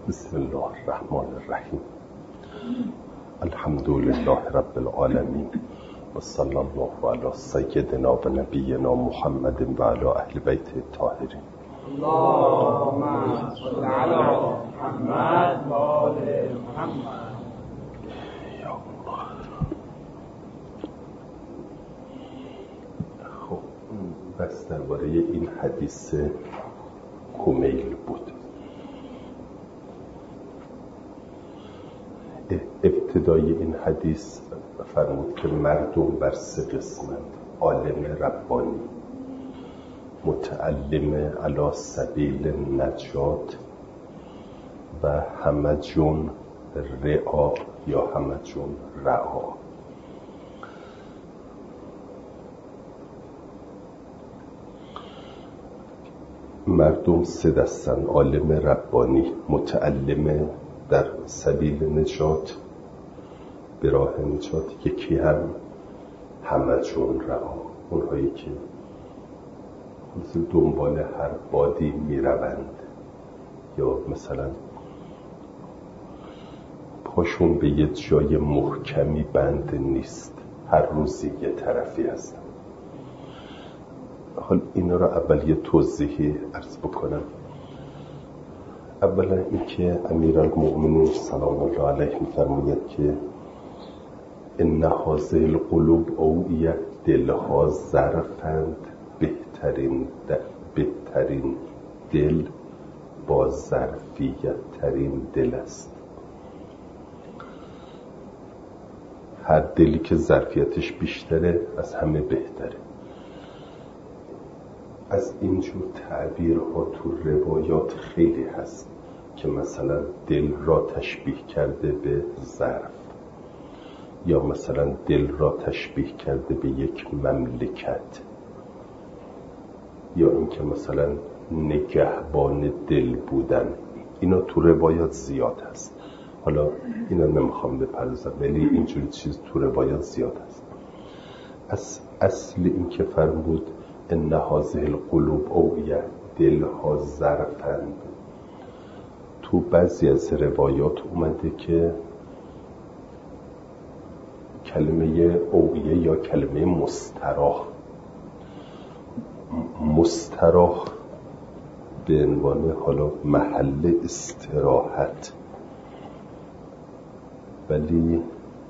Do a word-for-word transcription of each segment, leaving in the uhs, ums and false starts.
بسم الله الرحمن الرحیم. الحمد لله رب العالمین و صلی الله علی سیدنا و نبینا محمد و علی اهل بیت الطاهرین. اللهم صل علی محمد و آل محمد. یا الله. خب بس درباره این حدیث کمیل بود. ابتدای این حدیث فرمود که مردم بر سه قسمند: عالم ربانی، متعلم علی سبیل نجات و همجون رعا یا همجون رعا. مردم سه دستن: عالم ربانی، متعلم در سبیل نجات، به راه نجات، یکی هم همجون رعا، اونهایی که دنبال هر بادی میروند یا مثلا پاشون به یه جای محکمی بند نیست، هر روزی یه طرفی هستن. حال اینا رو اول یه توضیحی عرض بکنم. اولا اینکه امیرالمؤمنین سلام الله علیه می‌فرماید که ان هذه القلوب اوعیه، دلها ظرفند، بهترین دل بهترین دل با ظرفیت ترین دل است. هر دلی که ظرفیتش بیشتره از همه بهتره. از اینجور تعبیرها تو روایات خیلی هست که مثلا دل را تشبیه کرده به ظرف، یا مثلا دل را تشبیه کرده به یک مملکت، یا اینکه مثلا نگهبان دل بودن. اینا تو روایات زیاد هست. حالا اینا نمیخوام بپردازم، ولی اینجوری چیز تو روایات زیاد هست. از اصل این که فرمود ان هذه القلوب اوعیه، دلها ظرفند، تو بعضی از روایات اومده که کلمه اوعیه یا کلمه مستراح مستراح به عنوان حالا محل استراحت، ولی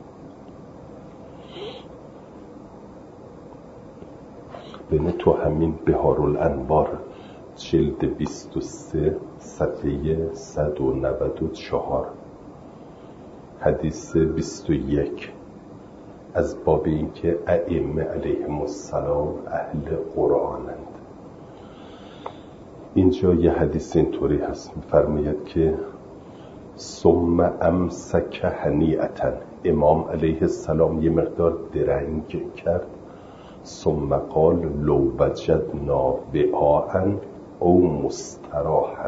بینه تو همین بهارالانوار جلد بیست و سه صفحه صد و نود و چهار حدیث بیست و یک از باب این که ائمه علیهم السلام اهل قرآنند. اینجا یه حدیث اینطوری هست، می‌فرماید که ثم امسک هنیئة، امام علیه السلام یه مقدار درنگ کرد، ثم قال لو وجدنا وعاء او مستراحا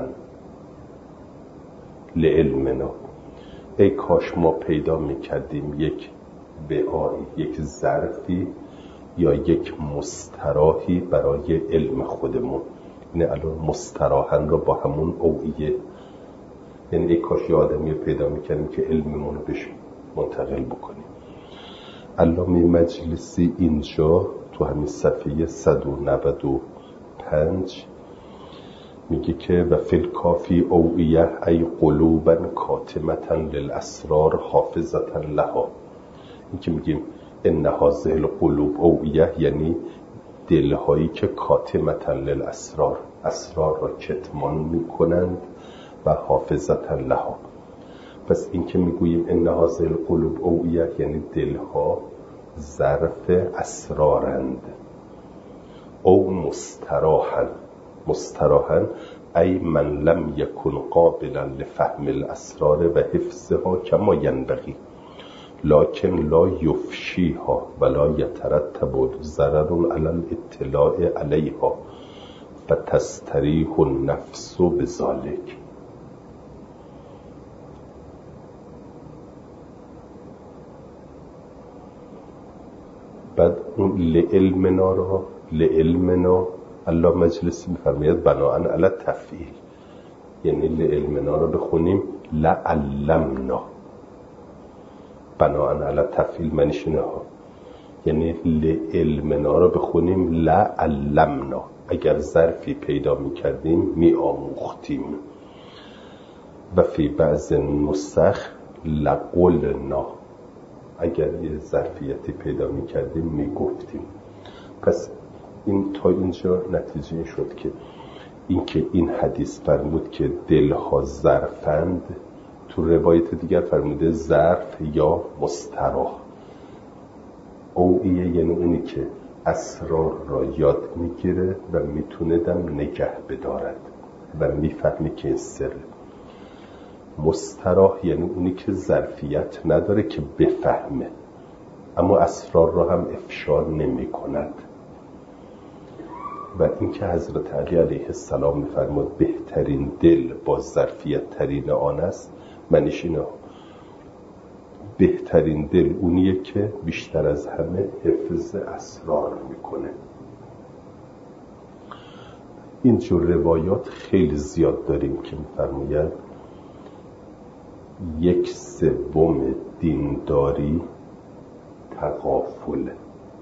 لعلمنا، ای کاش ما پیدا میکردیم یک وعایی، یک ظرفی یا یک مستراحی برای علم خودمون. یعنی الان مستراحا رو با همون اوعیه، یعنی ای کاش یه آدمی پیدا میکردیم که علممون رو بهش منتقل بکنیم. علامه مجلسی اینجا تو همین صفحه صد و نود و پنج میگه که و فی الکافی اوعیه ای قلوبا کاتمتا للاسرار حافظتا لها. این که میگیم ان هذه القلوب اوعیه یعنی دلهایی که کاتمتا للاسرار، اسرار را کتمان میکنند و حافظتا لها. پس این که میگوییم ان هذه القلوب اوعیه یعنی دلها ظرف اسرارند. او مستراحا، مستراحا ای من لم یکن قابلا لفهم الاسرار و حفظها کما ینبغی لکن لا یفشیها ولا یترتب ضرر علی الاطلاع علیها فتستریح النفس بذلک. بعد اون لعلمنا را لعلمنا الله مجلسی میفرماید بناءً علی تفعیل، یعنی لعلمنا رو بخونیم لعلمنا، بناءً علی تفعیل معنیش اینه ها، یعنی لعلمنا رو بخونیم لعلمنا، اگر ظرفی پیدا میکردیم می آموختیم. و فی بعض نسخ لقلنا، اگر یه ظرفیتی پیدا میکردیم میگفتیم. پس این تا اینجا نتیجه این شد که این که این حدیث فرمود که دلها ظرفند، تو روایت دیگر فرموده ظرف یا مستراح. اوعیه یعنی اونی که اسرار را یاد میگیره و میتونه دم نگه بدارد و میفهمی که این سره. مستراح یعنی اونی که ظرفیت نداره که بفهمه اما اسرار را هم افشا نمی کند. و این که حضرت علی علیه السلام میفرماد بهترین دل با ظرفیت ترین آن است، معنیش اینه بهترین دل اونیه که بیشتر از همه حفظ اسرار میکنه. اینجور روایات خیلی زیاد داریم که میفرماید یک سوم دینداری تغافل،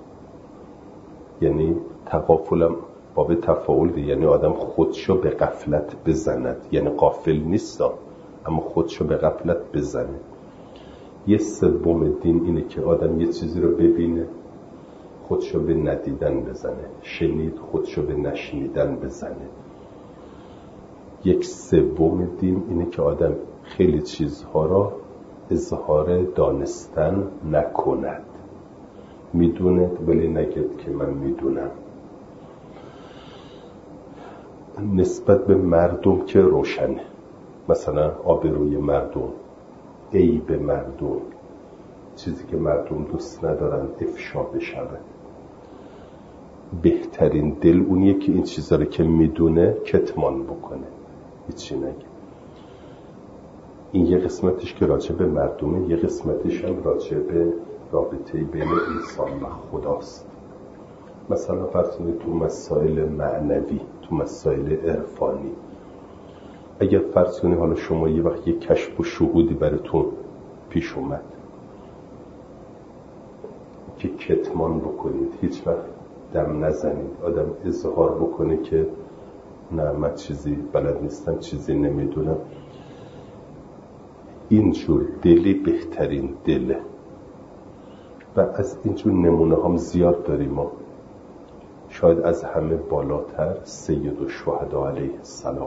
یعنی تغافلم باب تفاعل دی، یعنی آدم خودشو به غفلت بزند، یعنی غافل نیست اما خودشو به غفلت بزنه. یه سوم دین اینه که آدم یه چیزی رو ببینه خودشو به ندیدن بزنه، شنید خودشو به نشنیدن بزنه. یک سوم دین اینه که آدم خیلی چیزها را اظهار دانستن نکند، میدونه ولی نگید که من میدونم. نسبت به مردم که روشنه، مثلا آبروی مردم، عیب مردم، چیزی که مردم دوست ندارن افشا بشود. بهترین دل اونیه که این چیزا رو که میدونه کتمان بکنه، هیچی نگه. این یه قسمتش که راجع به مردمه، یه قسمتش هم راجع به رابطه بین انسان و خداست. مثلا فرض کنید تو مسائل معنوی، تو مسائل عرفانی، اگر فرض کنید حالا شما یه وقت یه کشف و شهودی براتون پیش اومد که کتمان بکنید، هیچ وقت دم نزنید، آدم اظهار بکنه که نه من چیزی بلد نیستم، چیزی نمیدونم، اینجور دلی بهترین دله. و از اینجور نمونه هم زیاد داریم ما. شاید از همه بالاتر سید الشهدا علیه السلام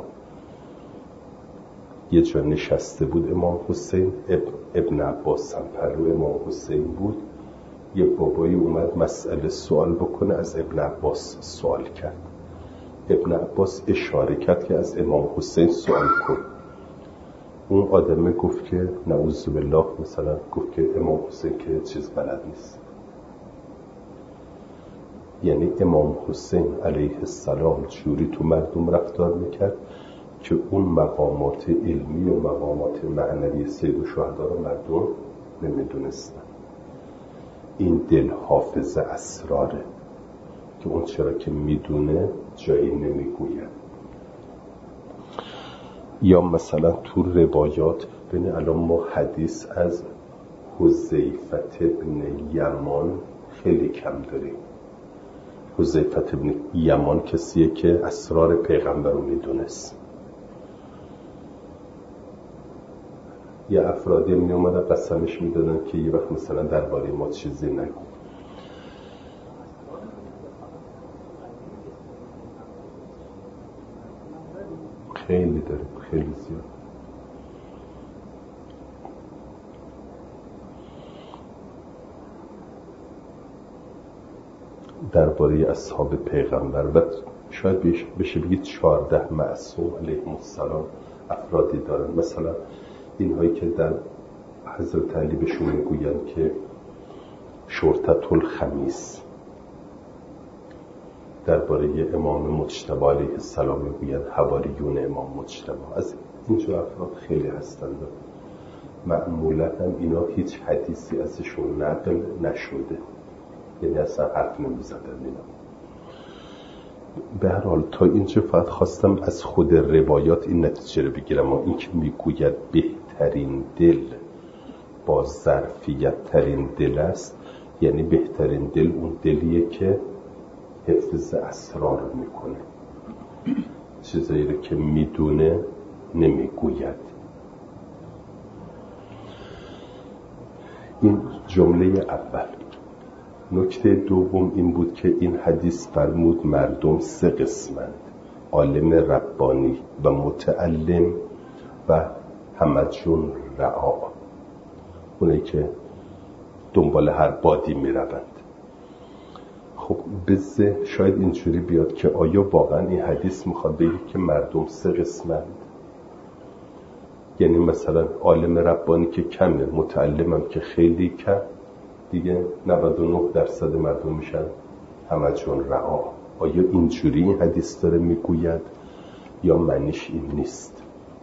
یه جا نشسته بود امام حسین، ابن عباس هم پلو امام حسین بود، یه بابایی اومد مسئله سوال بکنه، از ابن عباس سوال کرد. ابن عباس اشاره کرد که از امام حسین سوال کن. اون آدمه گفت که نعوذ بالله، مثلا گفت که امام حسین که چیز بلد نیست. یعنی امام حسین علیه السلام جوری تو مردم رفتار میکرد که اون مقامات علمی و مقامات معنوی سید الشهدا رو مردم نمیدونستن. این دل حافظ اسراره که اون چرا که میدونه جایی نمیگوید. یا مثلا تو روایات ببین الان ما حدیث از حذیفه ابن یمان خیلی کم داریم. حذیفه ابن یمان کسیه که اسرار پیغمبر رو میدونست. یه افرادی می اومدن قسمش میدادن که یه وقت مثلا درباره ما چیزی نگو. خیلی داریم، خیلی زیاد. درباره اصحاب پیغمبر و شاید بشه بگید چهارده معصوم علیهم السلام افرادی دارن. مثلا اینهایی که در حضرت علی بهشون میگوین که شرطة الخمیس، درباره امام مجتبی علیه السلام میگوین حواریون امام مجتبی. از اینجور افراد خیلی هستند. معمولا هم اینا هیچ حدیثی ازشون نقل نشده، یعنی اصلا حرف نمیزدن اینا. به هر حال تا اینجا فقط خواستم از خود روایات این نتیجه رو بگیرم، و این که میگوید بهترین دل با ظرفیت ترین دل است، یعنی بهترین دل اون دلیه که حفظ اسرار میکنه، چیزایی رو که میدونه نمیگوید. این جمله اول. نکته دوم این بود که این حدیث فرمود مردم سه قسمند: عالم ربانی و متعلم و همچون رعا، اونایی که دنبال هر بادی می روند. خب بذار شاید اینجوری بیاد که آیا واقعا این حدیث میخواد بگه که مردم سه قسمند؟ یعنی مثلا عالم ربانی که کمه، متعلمم که خیلی کم، دیگه نود و نه درصد مردم میشن همچون رعا. آیا اینجوری این حدیث داره میگوید یا معنیش این نیست؟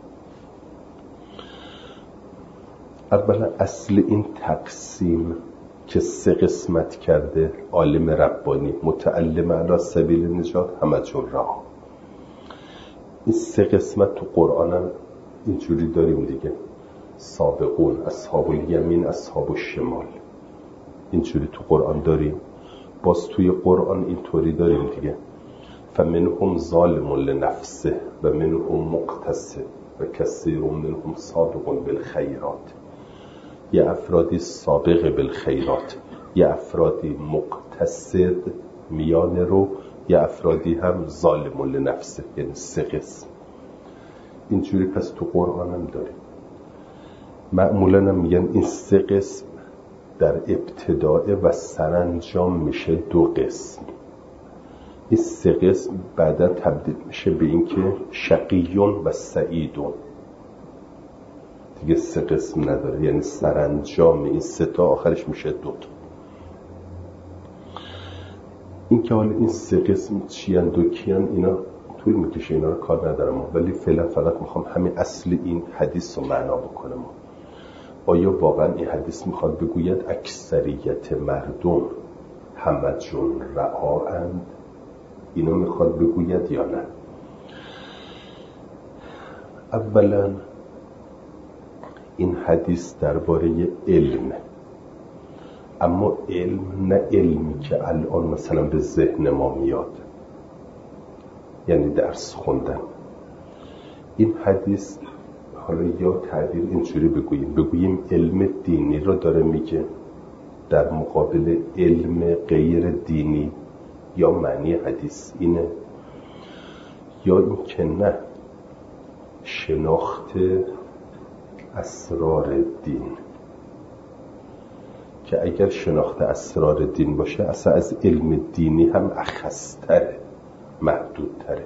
اولا اصل این تقسیم که سه قسمت کرده، عالم ربانی، متعلم علی سبیل نجات، همچون رعا، این سه قسمت تو قرآن هم اینجوری داریم دیگه. سابقون، اصحاب الیمین، اصحاب الشمال، اینجوری تو قرآن داریم. باز توی قرآن اینطوری داریم دیگه: فمنهم ظالم لنفسه و منهم مقتصد و کثیر منهم سابق بالخیرات. یه افرادی سابق بالخیرات، یه افرادی مقتصد میان رو، یه افرادی هم ظالم لنفسه، یعنی سه قسم. اینجوری پس تو قرآن هم داریم. معمولا هم میگن این سه قسم در ابتداء و سرانجام میشه دو قسم. این سه قسم بعدا تبدیل میشه به این که شقیون و سعیدون، دیگه سه قسم نداره، یعنی سرانجام این سه تا آخرش میشه دو تا. این که حالا این سه قسم چی اند و کی اند اینا طول میکشه، اینا رو کار ندارم، ولی فعلا فقط میخوام همین اصل این حدیث رو معنا بکنم. آیا واقعا این حدیث میخواد بگوید اکثریت مردم همچون رعا اند؟ اینو میخواد بگوید یا نه؟ اولا این حدیث درباره علم، اما علم نه علمی که الان مثلا به ذهن ما میاد، یعنی درس خوندن. این حدیث حالا یا تعبیر اینجوری بگوییم بگوییم علم دینی رو داره میگه در مقابل علم غیر دینی، یا معنی حدیث اینه، یا این که نه، شناخت اسرار دین، که اگر شناخت اسرار دین باشه اصلا از علم دینی هم اخص‌تره، محدودتره.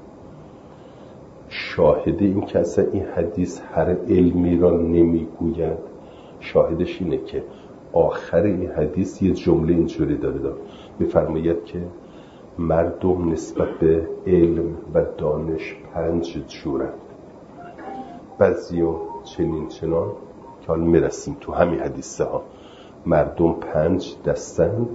شاهد این که اصلا این حدیث هر علمی را نمیگوید، شاهدش اینه که آخر این حدیث یه جمله اینجوری داره داره میفرماید که مردم نسبت به علم و دانش پنج جورند، بعضیو چنین چنان که حالا میرسیم تو همین حدیثه ها. مردم پنج دستند،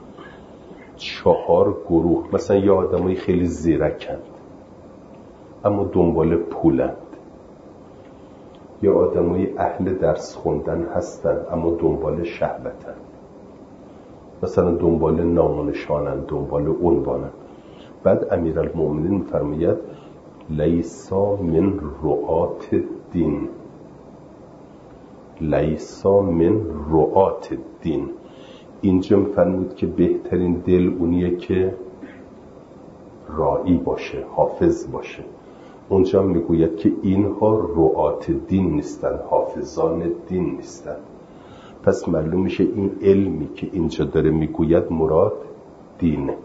چهار گروه، مثلا یه آدمای خیلی زیرکند اما دنبال پولند، یا آدمای اهل درس خوندن هستن اما دنبال شهوتن، مثلا دنبال نام و نشانن، دنبال عنوانن. بعد امیرالمومنین میفرماید لیسا من رعات الدین، لیسا من رعات الدین. اینجا میفرمود که بهترین دل اونیه که راعی باشه، حافظ باشه. اونجا میگوید که اینها رعات دین نیستن، حافظان دین نیستن. پس معلوم میشه این علمی که اینجا داره میگوید مراد دینه،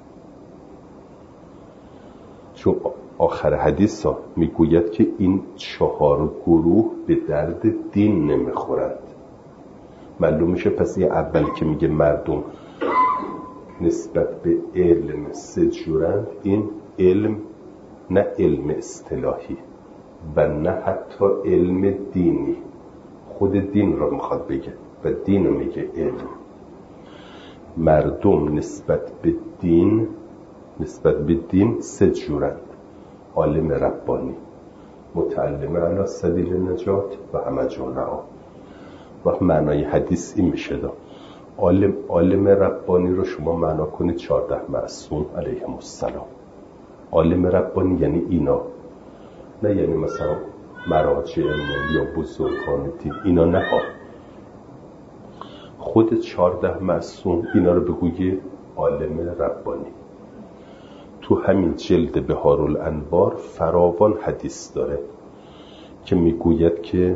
چون آخر حدیث ها میگوید که این چهار گروه به درد دین نمیخورند. معلوم میشه پس این اولی که میگه مردم نسبت به علم سه جورند، این علم نه علم اصطلاحی و نه حتی علم دینی، خود دین رو میخواد بگه و دین رو میگه علم. مردم نسبت به دین نسبت به دین سه جورند: عالم ربانی، متعلم علی سبیل نجات و همجون رعا. و معنای حدیث این میشه دا عالم, عالم ربانی رو شما معنا کنید چهارده معصوم علیهم السلام. عالم ربانی یعنی اینا، نه یعنی مثلا مراجع علمی یا بزرگان دین، اینا نه ها. خود چهارده معصوم اینا رو بگویه عالم ربانی. تو همین جلد بهارالانوار فراوان حدیث داره که میگوید که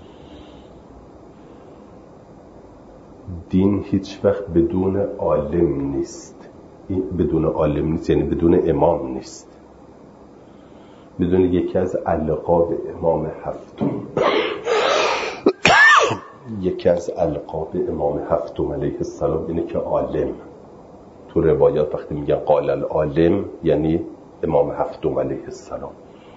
دین هیچ وقت بدون عالم نیست. بدون عالم نیست یعنی بدون امام نیست، بدون یکی از القاب امام هفتم یکی از القاب امام هفتم علیه السلام اینه که عالم. تو روایات وقتی میگن قال العالم یعنی امام هفتم علیه السلام.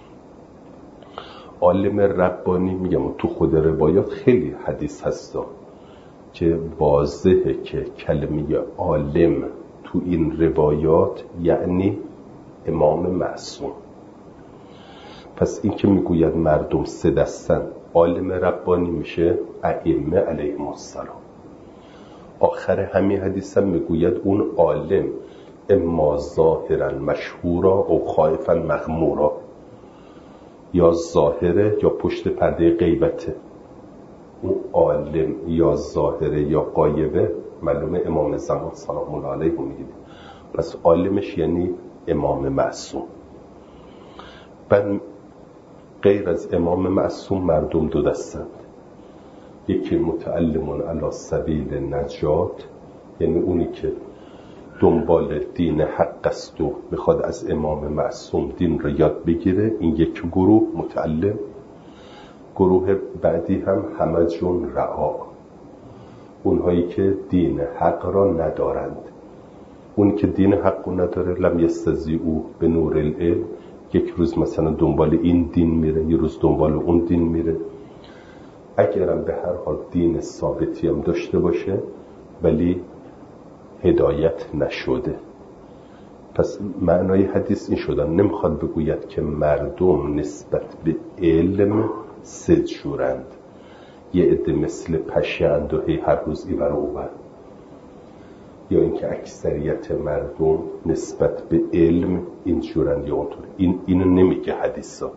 عالم ربانی میگم تو خود روایات خیلی حدیث هستا که واضحه که کلمه عالم تو این روایات یعنی امام معصوم. پس این که میگوید مردم سه دستن، عالم ربانی میشه ائمه علیهم السلام. آخر همین حدیث هم میگوید اون عالم اما ظاهرا مشهورا او خائفا مغمورا، یا ظاهره یا پشت پرده غیبته. اون عالم یا ظاهره یا غایبه معلومه امام زمان سلام الله علیه میگید. پس عالمش یعنی امام معصوم. بعد غیر از امام معصوم مردم دو دستند: یکی متعلمون علی سبیل نجات، یعنی اونی که دنبال دین حق است و میخواد از امام معصوم دین رو یاد بگیره، این یک گروه متعلم. گروه بعدی هم همجون رعا، اونهایی که دین حق را ندارند. اون که دین حق رو نداره لم یستضیعوا به نور العلم، یک روز مثلا دنبال این دین میره، یه روز دنبال اون دین میره. اگرم به هر حال دین ثابتی هم داشته باشه ولی هدایت نشده. پس معنای حدیث این شدن، نمیخواد بگوید که مردم نسبت به علم سه جورند، یه عده مثل پشه‌اند و هی هر روز این ور اون ور، یا اینکه اکثریت مردم نسبت به علم این جورند یا اونطور. این اینو نمیگه حدیثا.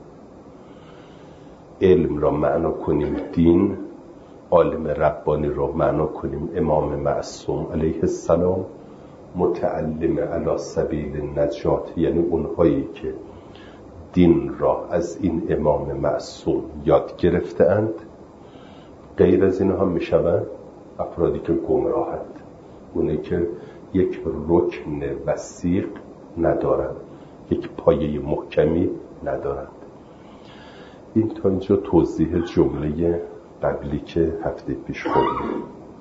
علم را معنا کنیم دین، عالم ربانی را معنا کنیم امام معصوم علیه السلام، متعلم علی سبیل نجات یعنی اونهایی که دین را از این امام معصوم یاد گرفته اند. غیر از اینها میشوند افرادی که گمراهند، اونایی که یک رکن وثیق ندارند، یک پایه محکمی ندارند. این تا اینجا توضیح جمله قبلی که هفته پیش خوندیم.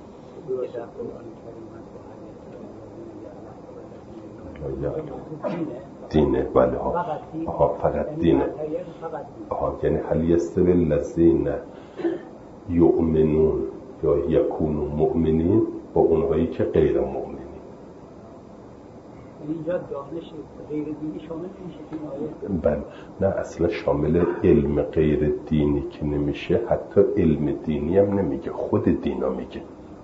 دینه ولی ها آها فقط دینه. آها یعنی هل یستوی الذین یؤمنون یا یکونوا مؤمنین با اونهایی که غیر مؤمنین. اینجا دانش غیر دینی شامل نمیشه؟ بله نه، اصلا شامل علم غیر دینی که نمیشه، حتی علم دینی هم نمیگه، خود دینا میگه.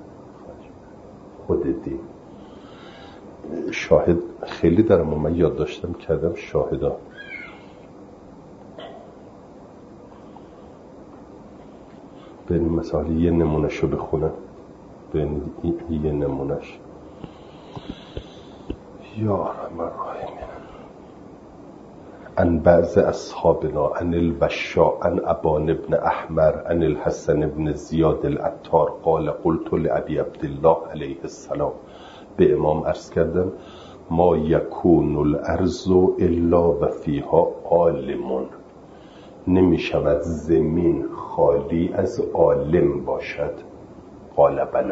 خود دین شاهد خیلی دارم و من یاد داشتم کردم شاهدا. بریم مثلا یه نمونهشو بخونم. بریم یه نمونهش. یا رحمن الرحیم. ان بعض اصحابنا ان البشاء ان ابان ابن احمر ان الحسن ابن زیاد العطار قال قلت لابی عبدالله علیه السلام، به امام عرض کردم ما یکون الارض الا و فیها عالمون، نمی شود زمین خالی از عالم باشد. قال بلا،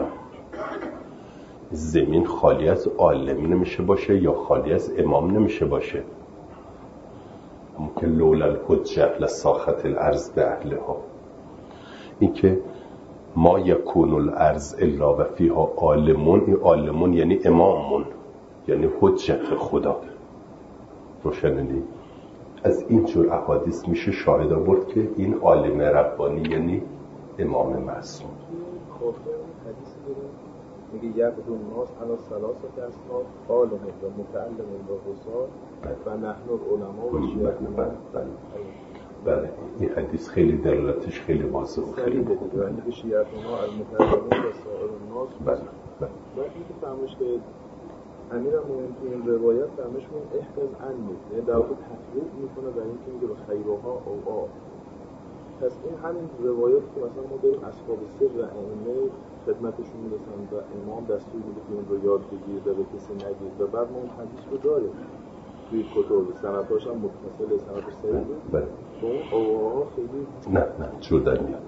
زمین خالی از عالم نمیشه باشه یا خالی از امام نمیشه باشه. اما که لولا الحجه لساخت الارض به اهلها، این که ما یکون الارض الا و فیها عالمون، این عالمون یعنی امامون، یعنی حجت خدا. روشنلی از این جور احادیث میشه شاهد آورد که این عالم ربانی یعنی امام معصوم. حدیثی داره میگه یقدو الناس علی ثلاثه اسناد عالم و متعلم و حساد و نحن العلماء و شیعه. بله این حدیث خیلی دلالتش خیلی واضحه و خیلی بود و میگه شیعه ما المتعلمون و سائر الناس. بله بله. و اینکه فهمش که امیرالمومنین تو این روایت فهمش اون احفظ عن نیست، یعنی در واقع تفریق میکنه برای اینکه میگه به خیرها او آ. پس این همین روایاتی که مثلا ما داریم اصحاب سر و ائمه خدمتشون میرسن و امام دستور میده که این رو یاد بگیر و به کسی نگید و بعد ما اون حدیث رو داریم توی کتب سنداش هم متصل سند صحیح بود. بله. اون اوها خیلی نه نه جدا میاد.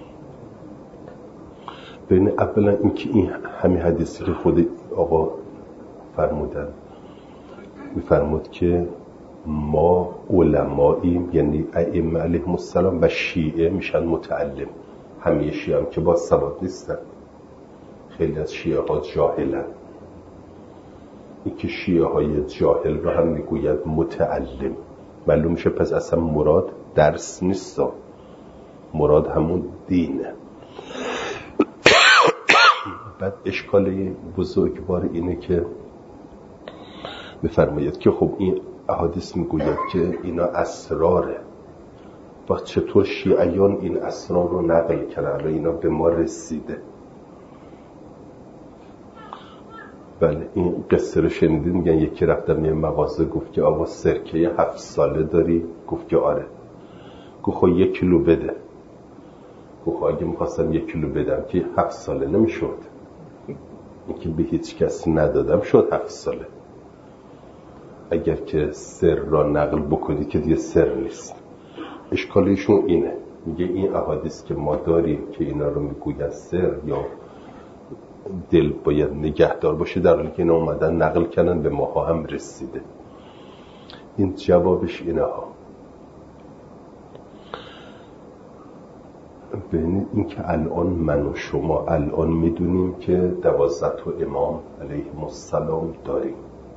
ببین اولا اینکه این همین حدیثی که خود آقا فرمودن میفرمود که ما علماییم یعنی ائمه علیهم السلام و شیعه میشن متعلم. همه شیعه هم که با سواد نیستن، خیلی از شیعه ها جاهلن. این که شیعه های جاهل رو هم میگوید متعلم، معلوم میشه پس اصلا مراد درس نیست، مراد همون دینه. بعد اشکال بزرگوار اینه که میفرماید که خب این احادیث میگوید که اینا اسراره، وقت چطور شیعیان این اسرار رو نقل کردن و اینا به ما رسیده؟ بله این قصه رو شنیدین؟ میگن یکی رفتم یه مغازه گفت که آقا سرکه هفت ساله داری؟ گفت که آره. گفت خب یک کیلو بده. گفت خب اگه میخواستم یک کیلو بدم که هفت ساله نمیشد، این که به هیچ کس ندادم شد هفت ساله. اگر که سر را نقل بکنی که دیگه سر نیست. اشکالشون اینه، میگه این احادیث که ما داریم که اینا رو میگوید سر یا دل باید نگهدار باشه، در حالی که اینا اومدن نقل کردن به ماها هم رسیده. این جوابش اینه ها. ببینید این که الان من و شما الان میدونیم که دوازده تا امام علیهم السلام داریم،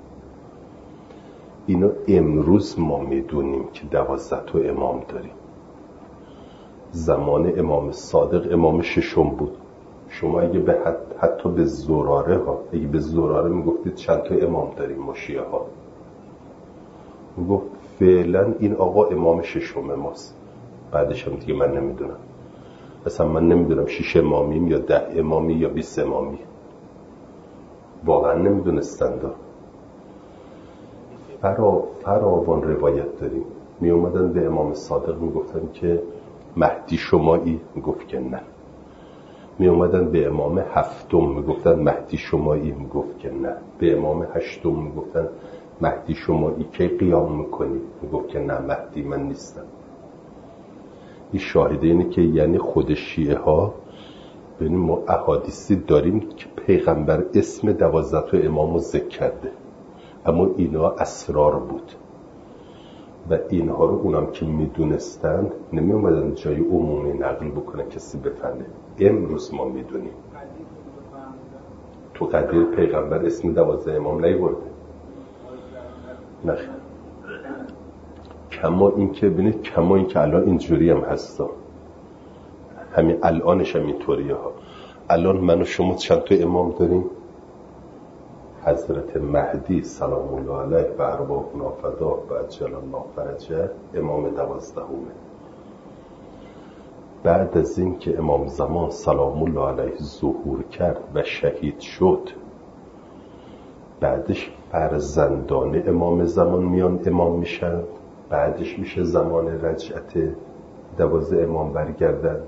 اینو امروز ما میدونیم که دوازده تا امام داریم. زمان امام صادق امام ششم بود. شما اگه به حت حتی به زراره ها اگه به زراره میگفتید چند تا امام داریم ما شیعه ها، میگفت فعلا این آقا امام ششم ماست، بعدش هم دیگه من نمیدونم. اصلا من نمیدونم شش امامیم یا ده امامی یا بیست امامی، واقعا نمیدونستند. فرا فراوان روایت داریم. می اومدن به امام صادق میگفتن که مهدی شمایی؟ میگفت که نه. می اومدن به امام هفتم میگفتن مهدی شمایی؟ میگفت که نه. به امام هشتم میگفتن مهدی شمایی کی قیام میکنی؟ میگفت که نه مهدی من نیستم. این شاهده اینه که یعنی خود شیعه ها ببینیم ما احادیثی داریم که پیغمبر اسم دوازده تا امام رو ذکر کرده، اما اینا اسرار بود و اینها رو اونم که میدونستند نمی اومدن جای عمومی نقل بکنه کسی بفهمه. امروز ما میدونیم. تو قدیر پیغمبر اسم دوازده امام نیورده. نه کما این که ببینید، کما این که الان اینجوری هم هستا، همین الانش هم اینطوریه ها. الان من و شما چند تا امام داریم؟ حضرت مهدی سلام الله علیه و ارواحنا فدا و اجل الله فرجه امام دوازدهمه. بعد از این که امام زمان سلام الله علیه ظهور کرد و شهید شد، بعدش فرزندان امام زمان میان امام میشن، بعدش میشه زمان رجعت دوازده امام برگردن.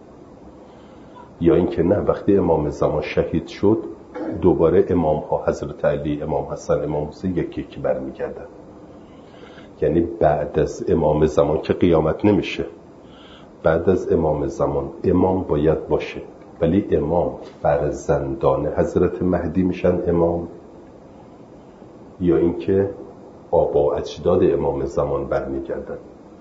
یا اینکه نه، وقتی امام زمان شهید شد دوباره امام ها حضرت علی، امام حسن، امام حسین یکی یکی برمیگردن. یعنی بعد از امام زمان که قیامت نمیشه، بعد از امام زمان امام باید باشه، ولی امام فرزندان حضرت مهدی میشن امام، یا اینکه آبا و اجداد امام زمان برمیگردن.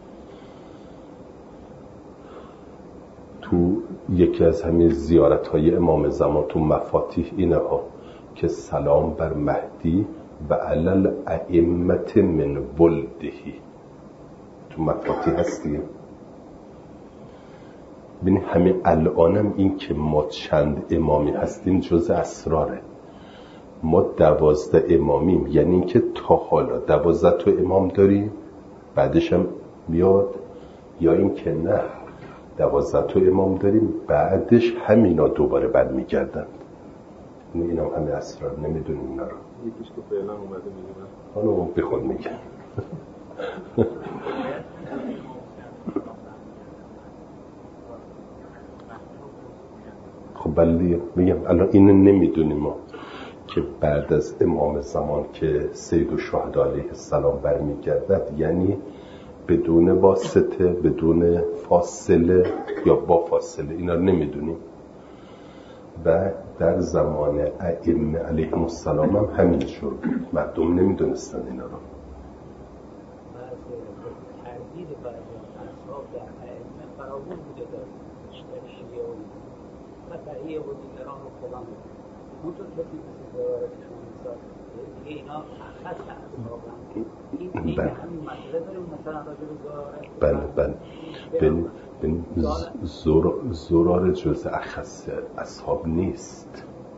تو یکی از همین زیارت های امام زمان تو مفاتیح اینه ها که سلام بر مهدی و علل ائمه من ولدهی. تو مفاتیح هستی؟ ببین همین الانم این که ما چند امامی هستیم جز اسراره. ما دوازده امامیم، یعنی این که تا حالا دوازده تا امام داریم بعدش هم میاد، یا این که نه دوازده تا امام داریم بعدش همینا دوباره بر میگردن. این هم همه اسرار نمیدونیم اینا رو. یکیش که فعلا اومده میگه حالا اون بخون میگه خب بلی میگم الان اینو نمیدونیم ما که بعد از امام زمان که سید الشهدا علیه السلام برمیگردد یعنی بدون واسطه، بدون فاصله یا با فاصله، اینا رو نمیدونیم. و در زمان ائمه علیهم السلام هم همینجور بود، مردم نمیدونستن اینا رو. تردید برای اصحاب در ائمه فراوون بوده در بیشتر شیعه و بقیه و دیگران رو خدا بود. اونطور کسی مثل زراره که شما مثال دیگه اینا خط اصحاب هم این همین مسئله داریم مثلا راجع به زراره. بله بله بله بله زراره جز اخص اصحاب نیست.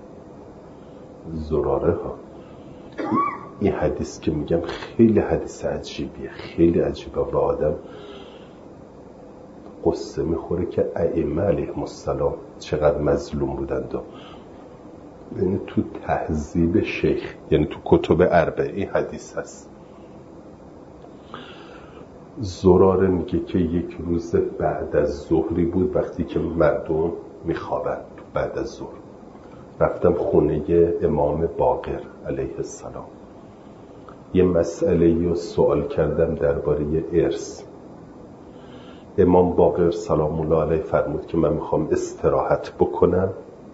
زراره ها این حدیث که میگم خیلی حدیث عجیبیه، خیلی عجیبه و آدم قصه میخوره که ائمه علیهم السلام چقدر مظلوم بودند. یعنی تو تهذیب شیخ، یعنی تو کتب اربعه حدیث هست. زراره میگه که یک روز بعد از ظهری بود وقتی که مردم میخوابند، بعد از ظهر رفتم خونه امام باقر علیه السلام، یه مسئله رو سوال کردم درباره ارث. امام باقر سلام الله علیه فرمود که من میخوام استراحت بکنم.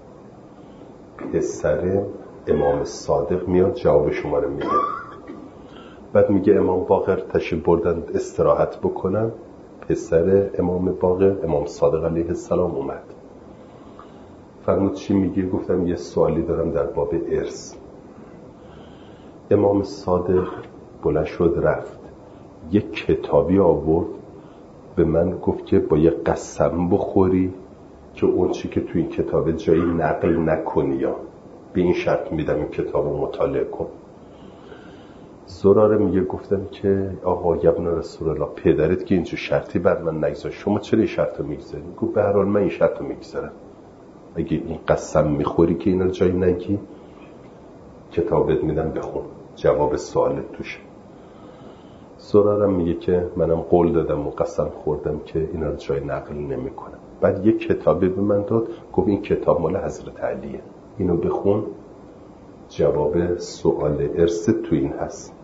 پسر امام صادق میاد جواب شما رو میده. بعد میگه امام باقر تشریف بردن استراحت بکنن. پسر امام باقر امام صادق علیه السلام اومد. فرمود چی میگه؟ گفتم یه سوالی دارم در باب ارث. امام صادق بلند شد رفت، یک کتابی آورد به من گفت که با یه قسم بخوری که اون چی که تو این کتاب جایی نقل نکنی، یا به این شرط میدم این کتاب رو مطالعه کن. زراره میگه گفتم که آقا ابن رسول الله پدرت که اینجور شرطی بر من نگذاشت، شما چرا این شرط رو میگذاری؟ گفت به هر حال من این شرط رو میگذارم، اگه این قسم میخوری که این رو جایی نگی کتابت میدم بخون، جواب سوالت توشه. زراره میگه که منم قول دادم و قسم خوردم که این رو جایی نقل نمی کنم. بعد یک کتابی به من داد، گفت این کتاب مال حضرت علیه، اینو بخون، جواب سوال ارث تو این هست.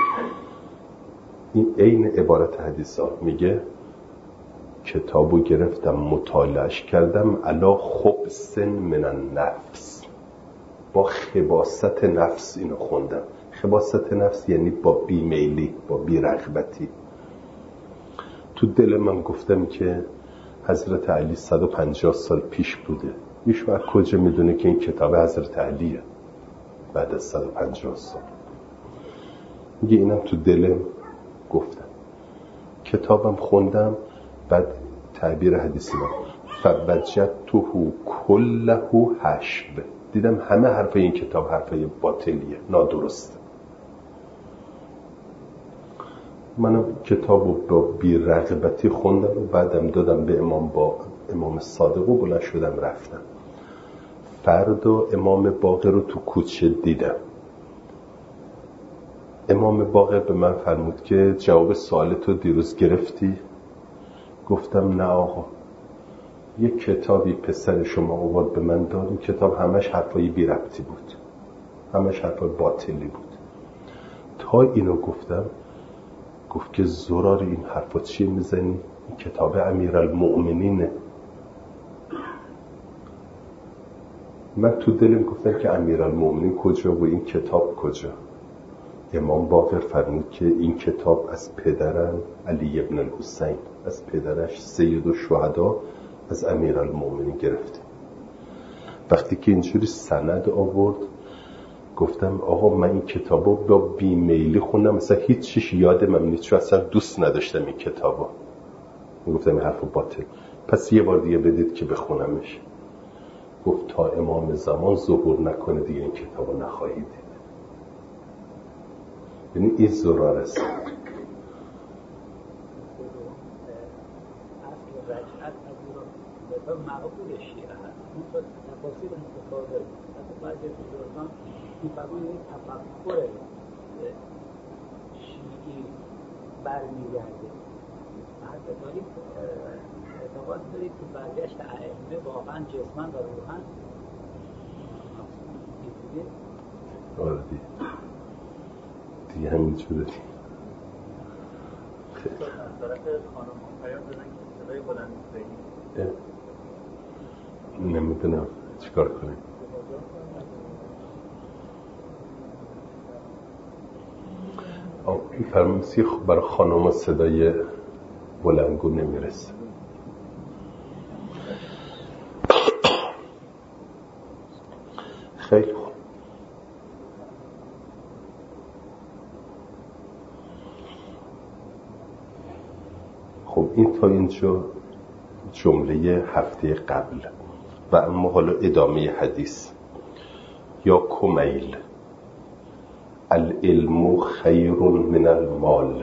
این عین عبارت حدیث ها میگه کتابو گرفتم مطالعهش کردم علا خبث من النفس، با خباثت نفس اینو خوندم. خباثت نفس یعنی با بیمیلی، با بیرغبتی. تو دل من گفتم که حضرت علی صد و پنجاه سال پیش بوده، ایش وقت کجا میدونه که این کتاب حضرت علیه بعد از صد و پنجاه سال. میگه اینم تو دلم گفتم. کتابم خوندم، بعد تعبیر حدیثی من فوجدته کله حشب، دیدم همه حرف این کتاب حرفای باطلیه، نادرسته. منم کتابو با بی‌رغبتی خوندم و بعدم دادم به امام با امام صادق و بلند شدم رفتم. فردا امام باقر رو تو کوچه دیدم. امام باقر به من فرمود که جواب سوالتو دیروز گرفتی؟ گفتم نه آقا، یک کتابی پسر شما آورد به من داد، این کتاب همش حرفای بی ربطی بود، همش حرفای باطلی بود. تا اینو گفتم گفت که زرار این حرفا چیه میزنی؟ این کتاب امیرالمؤمنینه. من تو دلم گفتم که امیرالمؤمنین کجا و این کتاب کجا؟ امام باقر فرمود که این کتاب از پدرم علی ابن الحسین، از پدرش سید الشهدا، از امیرالمؤمنین گرفته. وقتی که اینجوری سند آورد گفتم آقا من این کتابو با بیمیلی خوندم، مثلا هیچ چیش یادم نمیاد، چون اصلا دوست نداشتم این کتابو. گفتم این حرف باطل، پس یه بار دیگه بدید که بخونمش. گفت تا امام زمان ظهور نکنه دیگه این کتابو نخواهید دید. یعنی این ضرر است. و معقول شیعه هست اون تا تفاصیل متفاوت حتی بعضی بزرگان می‌فرمایند این تفکر شیعی برمیگرده. حتی دارید اعتقاد دارید که برگشت ائمه واقعا جسماً و روحاً دیگه آره دیگه دیگه همینجوره دیگه. خیلی از طرف خانم پیام دادن که صدای بلند بگید. نمیدونم چیکار کنیم. این فرمانسی برای خانم صدای بلندگو نمیرسه. خیلی خوب. خب این تا اینجا جمله هفته قبل و اما حالا ادامه حدیث. یا کمیل العلم خیر من المال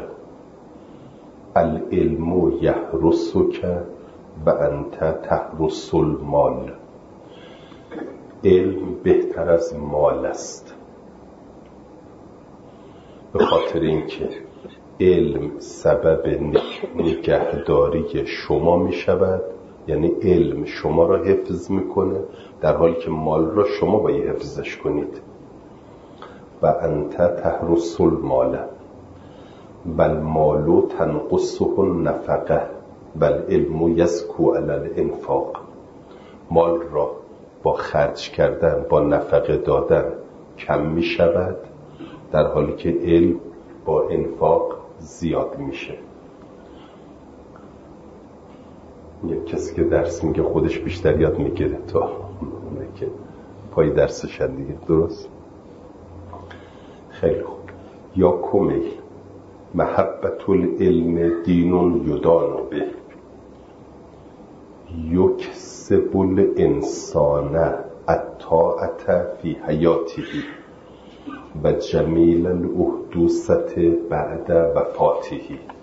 العلم یحرسک و انت تحرس المال. علم بهتر از مال است، به خاطر اینکه علم سبب نگهداری شما می شود، یعنی علم شما را حفظ میکنه در حالی که مال را شما باید حفظش کنید. و انت تحرس المال بل مالو تنقصه النفقه بل علم یزکو علی الانفاق. مال را با خرج کردن، با نفقه دادن کم می شود در حالی که علم با انفاق زیاد میشه. یک کسی که درس میگه خودش بیشتر یاد میگیره تا اونه که پای درسش دیگه. درست؟ خیلی خوب. یا کمیل محبت العلم دین یدان به یکسب الانسان الطاعة فی حیاته و جمیل الاحدوثت بعد وفاته.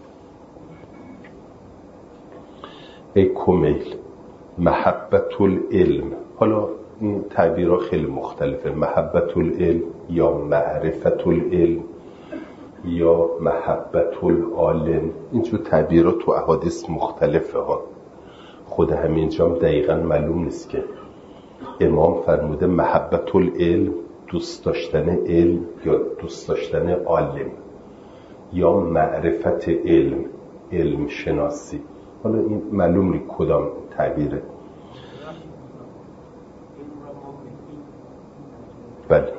ای کمیل محبت العلم، حالا این تعبیرها خیلی مختلفه، محبت العلم یا معرفت العلم یا محبت العالم، اینجور تعبیرها تو احادیث مختلفه ها. خود همینجا دقیقا معلوم نیست که امام فرموده محبت العلم دوست داشتن علم یا دوست داشتن عالم یا معرفت علم، علم شناسی. حالا این معلوم نیست کدام تعبیره. بله،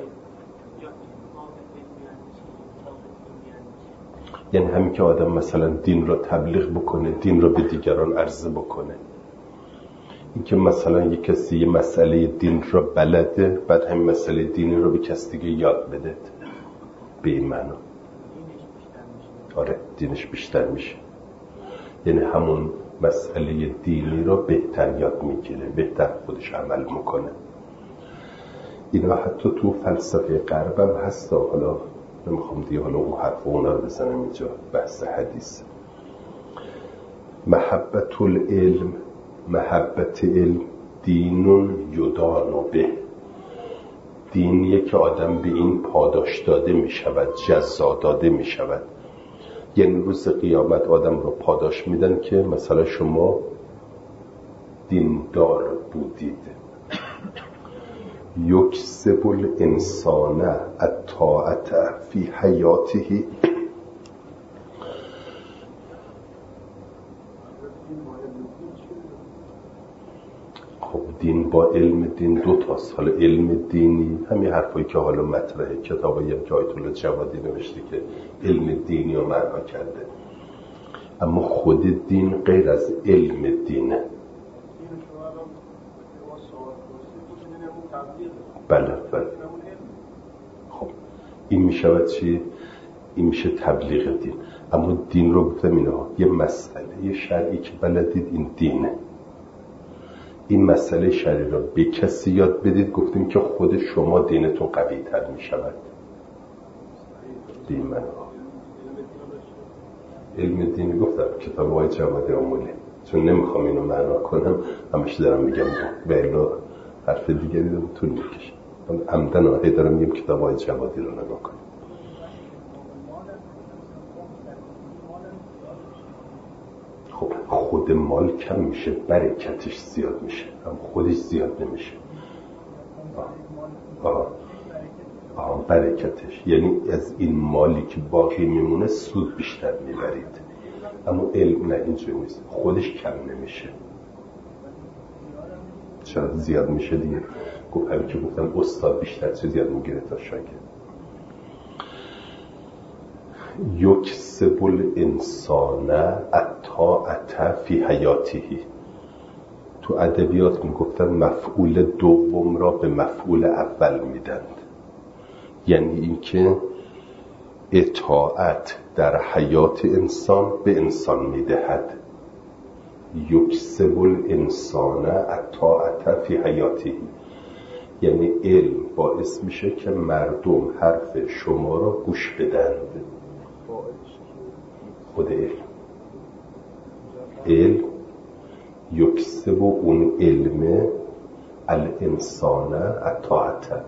یعنی همین که آدم مثلا دین را تبلیغ بکنه، دین را به دیگران عرضه بکنه. این که مثلا یک کسی یه مسئله دین را بلده بعد همین مسئله دینی را به کسی دیگه یاد بده، به این معنا. آره دینش بیشتر میشه، یعنی همون مسئله دینی را بهتر یاد میگیره، بهتر خودش عمل میکنه. اینا حتی تو فلسفه غرب هم هست. حالا نمیخوام دیگه حالا اون حرف اونا رو بزنم اینجا، بحث حدیث. محبت العلم، محبت علم دین یدان به، دینیه که آدم به این پاداش داده می شود، جزا داده می شود. یعنی روز قیامت آدم رو پاداش میدن که مثلا شما دیندار بودید. یکسب الانسان الطاعة فی حیاته. خب دین با علم دین دو تاست. حالا علم دینی همین حرفایی که حالا مطرحه، کتابایی هم که آیت الله جوادی نوشته که علم دینی رو معنا کرده، اما خود دین غیر از علم دینه. بله بله این میشود چی؟ این میشه تبلیغ دین. اما دین رو گفتم اینا یه مسئله شرعی که بلدید این دینه. این مسئله شرعی رو به کسی یاد بدید، گفتیم که خود شما دینتون قوی تر میشود. دین من علم دینی گفتم کتاب های جواد عمولی، چون نمیخوام اینو معنا کنم همش دارم میگم به الا حرف دیگری رو طول میکشه. عمدن آهی دارم میگم کتاب های جوادی رو نگاه کنم. خب خود مال کم میشه، برکتش زیاد میشه، هم خودش زیاد نمیشه. آه. آه. آه برکتش یعنی از این مالی که باقی میمونه سود بیشتر میبرید. اما علم نه اینجوری نیست، خودش کم نمیشه، چرا زیاد میشه دیگه. گفت همین که گفتم استاد بیشتر چه زیاد میگیره تا شاگرد. یکسب الانسان الطاعة فی حیاته. تو ادبیات میگفتن مفعول دوم را به مفعول اول میدند، یعنی اینکه اطاعت در حیات انسان به انسان میدهد. یکسب الانسان الطاعة فی حیاته، یعنی علم باعث میشه که مردم حرف شما را گوش بدند. خود علم علم یکسب اون علم الانسان الطاعة،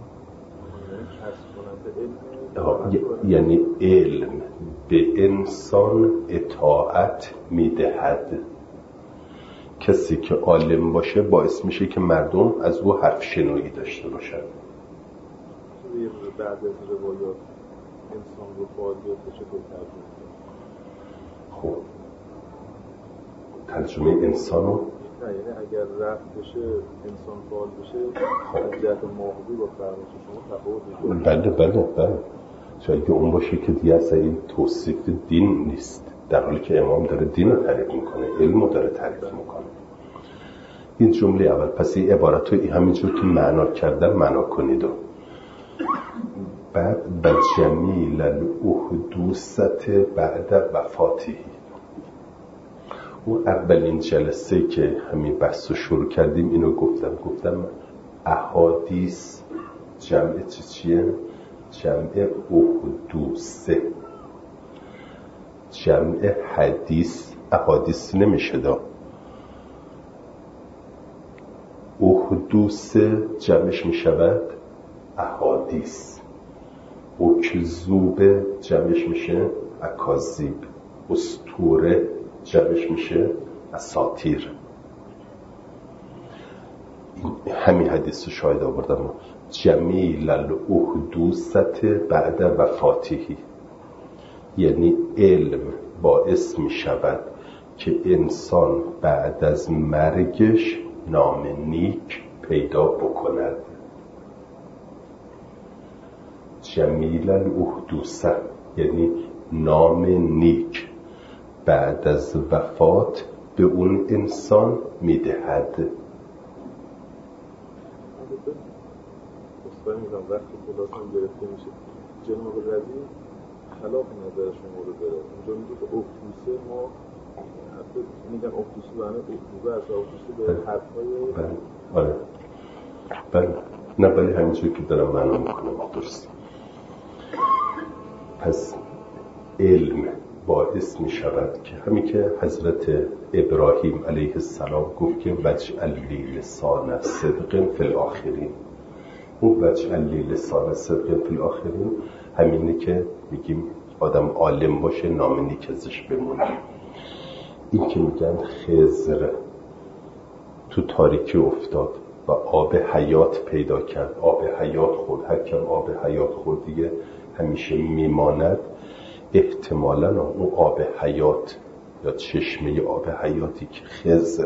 یعنی علم به انسان اطاعت میدهد. کسی که عالم باشه باعث میشه که مردم از او حرف شنویی داشته باشن. بعد از روایات انسان رو فعالیت چطور ترجمه خب ترجمه انسان رو نه، یعنی اگر رفت بشه انسان فعال بشه از جهت ماهوی با فرمایش شما تفاوت بله بله بله شاید که اون باشه که دیگه اصلا این توصیف دین نیست، در حالی که امام داره دین رو تعریف میکنه، علم رو داره تعریف میکنه. این جمله اول. پس این عبارت رو همینجور که معنا کردن معنا کنید. و بعد به جمیل الاحدوثت بعد وفاته. اون اولین جلسه که همین بحث رو شروع کردیم اینو گفتم گفتم احادیث جمع چی چیه؟ جمع احدوثه. جمع حدیث احادیث نمیشه دا. احدوث جمعش میشود احادیث. اکذوب جمعش میشه اکاذیب. اسطوره جمعش میشه اساطیر. همین حدیث رو شاید آوردم. جمیل الاحدوثت بعد وفاتهی، یعنی علم باعث میشود که انسان بعد از مرگش نام نیک پیدا بکند. جمیل الاحدوثه یعنی نام نیک بعد از وفات به اون انسان میدهد. اصلا میگم وقتی خلاصم گرفته میشه جناب رضی خلاف نظر شما رو داره. اونجا میگه که احدوثه ما میگن احدوثه به معنی احدوثه از احدوثه به حرفای بله آره بله نه بله همینجوری که دارم معنا میکنم درست. پس علم باعث می شود که همین که حضرت ابراهیم علیه السلام گفت که وجعل لی لسان صدق فی الاخرین. اون وجعل لی لسان صدق فی الاخرین همینه که میگیم آدم عالم باشه نام نیک ازش بمونه. این که میگن خضر تو تاریکی افتاد و آب حیات پیدا کرد، آب حیات خورد، هر کم آب حیات خورد دیگه همیشه میماند. احتمالاً اون آب حیات یا چشمه آب حیاتی که خضر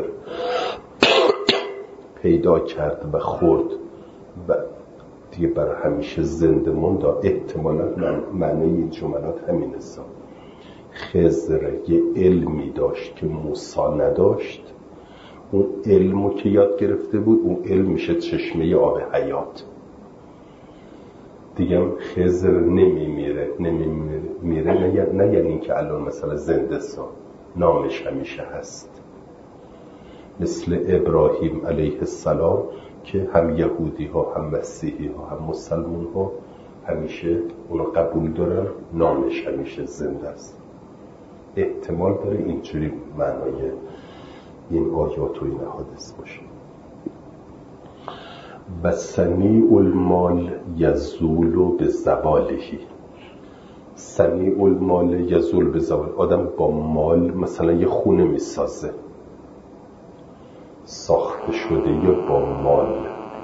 پیدا کرد و خورد و دیگه برای همیشه زنده موند، احتمالاً معنی این جملات همین است. خضر یه علمی داشت که موسی نداشت، اون علمو که یاد گرفته بود اون علم میشه چشمه آب حیات. دیگه خضر نمیمیره نمیمیره نه, نه یعنی این که الان مثلا زنده سا نامش همیشه هست، مثل ابراهیم علیه السلام که هم یهودی ها هم مسیحی ها هم مسلمان ها همیشه اونو قبول دارن، نامش همیشه زنده است. احتمال داره اینجوری معنای این آیات و این حادث باشه. و سنیع المال یزول به زوالهی. سنیع المال یزول به زوال، آدم با مال مثلا یه خونه میسازه ساخته شده یا با مال،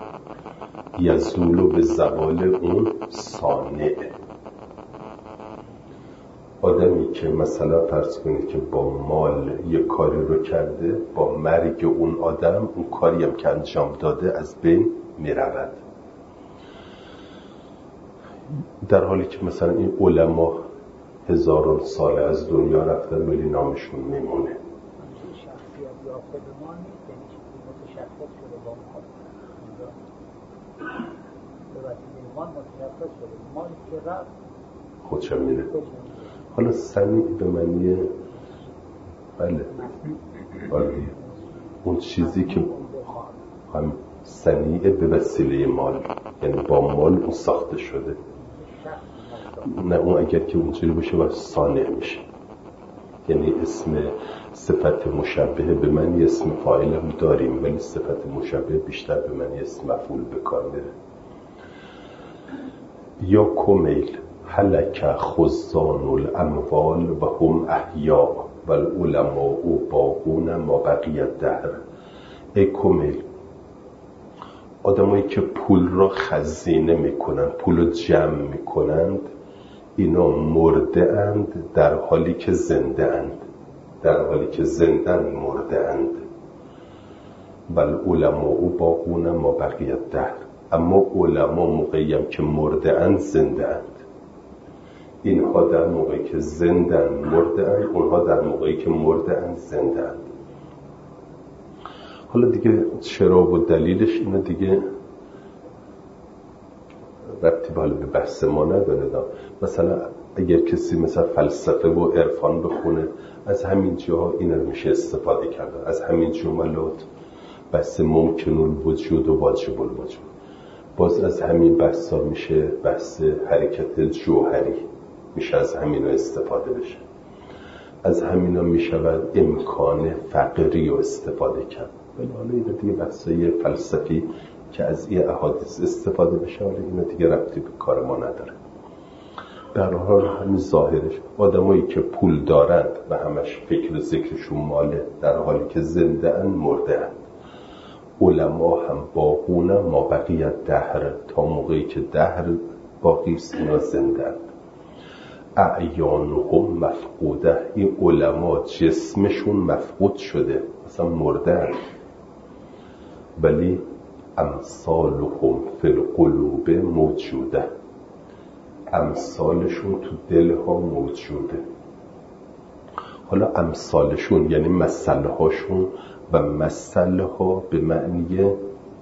یزول به زوال اون صانع. آدمی که مثلا فرض کنید که با مال یه کاری رو کرده، با مرگ اون آدم اون کاری هم که انجام داده از بین می رود. در حالی که مثلا این علما هزاران سال از دنیا رفتن ولی نامشون میمونه. شخصیت یافته به ما نیست، یعنی چیزی متشخص شده با ما به وسیله ما متشخص شده، ما که رفت خودشم میره. حالا سنیع به معنی بله بله اون چیزی که هم سنیع به وسیله مال، یعنی با مال اون ساخته شده. نه اون اگر که اونجوری باشه و صانع میشه، یعنی اسم صفت مشبهه به معنی اسم فاعل هم داریم ولی صفت مشبهه بیشتر به معنی اسم مفعول به کار میره. یا کمیل هلک خزان الاموال و هم احیاء و العلماء باقون ما بقی الدهر. ای کمیل، آدمایی که پول را خزینه میکنن، پول رو جمع میکنند، اینا مرده اند در حالی که زنده اند، در حالی که زنده اند مرده اند. بل علماء باقون ما بقی الدهر، اما علما موقعی هم که مرده اند زنده اند. اینها در موقعی که زنده اند مرده اند، اونها در موقعی که مرده اند زنده اند. حالا دیگه چرا و دلیلش اینا دیگه ربطی به بحث ما نداره. مثلا اگر کسی مثلا فلسفه و عرفان بخونه، از همین جاها اینا رو میشه استفاده کرده، از همین جملات بحث ممکن الوجود و واجب الوجود. باز از همین بحثا میشه بحث حرکت جوهری، میشه از همینا استفاده بشه. از همینا میشود امکان فقری رو استفاده کرد. ولی حالا اینا دیگه بحثای فلسفی که از این احادیث استفاده بشه، حالا اینا دیگه ربطی به کار ما نداره. به هر حال همین ظاهرش آدمایی که پول دارند و همش فکر و ذکرشون ماله، در حالی که زنده اند مرده اند. علما هم باقون ما بقی الدهر، تا موقعی که دهر باقی است اینا زنده اند. اعیانهم مفقوده، این علما جسمشون مفقود شده، مثلا مرده اند، ولی امثالهم فی القلوب موجوده، امثالشون تو دلها موجوده. حالا امثالشون یعنی مسئله هاشون و مسئله ها به معنی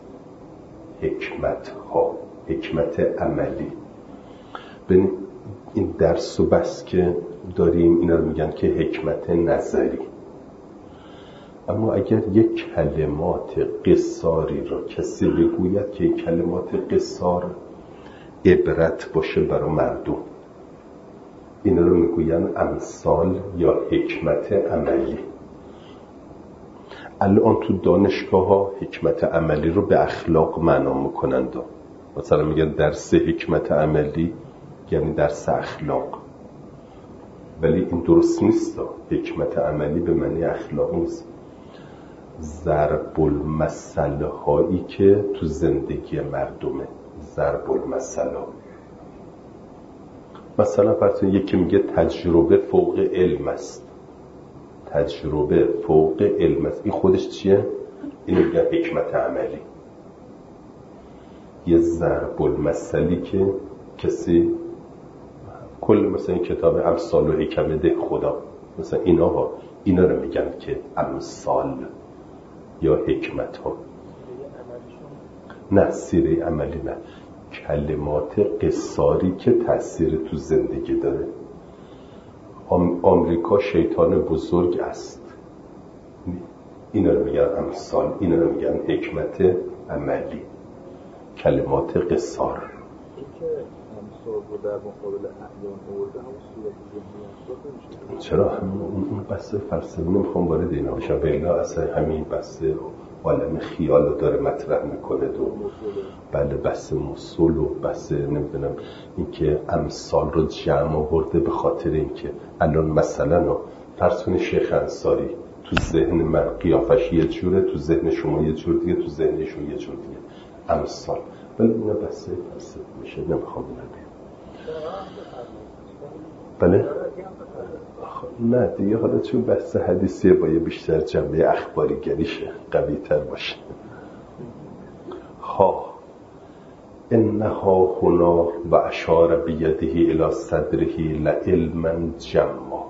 حکمت ها، حکمت عملی. ببین این درس و بس که داریم اینا رو میگن که حکمت نظری. اما اگر یک کلمات قصاری را کسی بگوید که کلمات قصار عبرت باشه برای مردم، اینا رو میگوین امثال یا حکمت عملی. الان تو دانشگاه ها حکمت عملی رو به اخلاق معنا میکنند، مثلا میگن درس حکمت عملی یعنی درس اخلاق، ولی این درست نیست. حکمت عملی به معنی اخلاق نیست. ضرب المثل هایی که تو زندگی مردمه، ضرب المثل. مثلا فرض یکی میگه تجربه فوق علم است، تجربه فوق علم است، این خودش چیه؟ این میگه حکمت عملی. یه ضرب المثلی که کسی کل مثلا این کتاب امثال و حکم ده خدا، مثلا اینا ها اینا رو میگن که امثال یا حکمت ها. نه سیره عملی نه، کلمات قصاری که تأثیر تو زندگی داره. آم... آمریکا شیطان بزرگ است، اینا رو میگن امثال، اینا رو میگن حکمت عملی، کلمات قصار. این که امثال رو در مقابل اعیان آورده همون صورت ذهنی است. چرا همین اون بحث فلسفی نمیخوام وارد اینا بشم، بلا اصلا همین بحث عالم خیال رو داره مطرح میکنه و بله بحث مصول و بحث نمیدونم این که امثال رو جمع آورده به خاطر این که الان مثلا فرض کنید شیخ انصاری تو ذهن من قیافش یه جوره، تو ذهن شما یه جور دیگه، تو ذهنشون یه جور دیگه، امثال. ولی اینا بحث فلسفی میشه، نمیخوام اینا بگم. بله؟ نه دیگه، حالا چون بحث حدیثیه با یه بیشتر جنبه اخباری گریشه قوی تر باشه. ها انها هنا و اشار بیده الى صدره لعلما جما.